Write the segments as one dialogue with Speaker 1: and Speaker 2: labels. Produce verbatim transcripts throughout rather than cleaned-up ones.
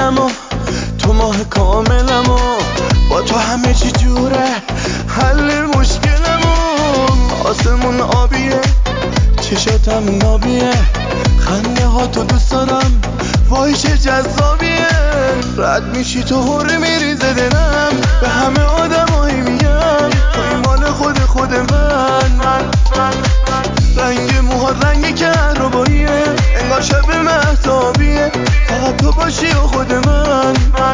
Speaker 1: دلمو، تو ماه کاملمو، با تو همه چی جوره، حل مشکلمو. آسمون آبیه، چشاتم نابیه، خنده ها تو دوست دارم، وای چه جذابیه. رد میشی تو هوره میریزه دلم، به همه آدمایی میگم توی مال خود خود من. رنگ موهات رنگ کهرباییه، انگار شب مهتابیه، فقط تو باشی و خود من.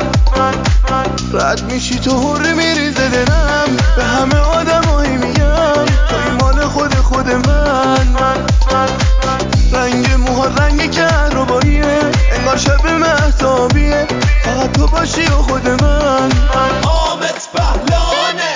Speaker 1: رد میشی تو هوره میریزه دلم، به همه آدمایی میگم توی مال خود خود من. رنگ موهات رنگ کهرباییه، انگار شب مهتابیه، فقط تو باشی و خود من.
Speaker 2: حامد پهلوانه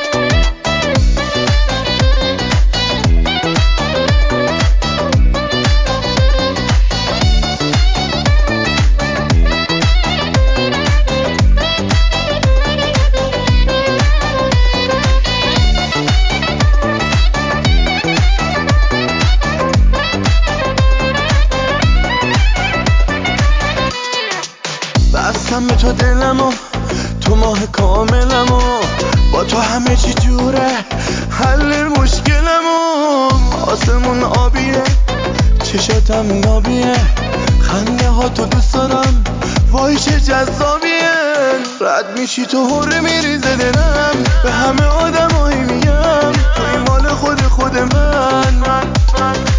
Speaker 1: بستم به تو دلمو، تو ماه کاملمو، با تو همه چی جوره، حل مشکلمو. آسمون آبیه، چشاتم نابیه، خنده ها تو دوست دارم، وای چه جذابیه. رد میشی تو هوره میریزه دلم، به همه آدمایی میگم توی مال خود خود من.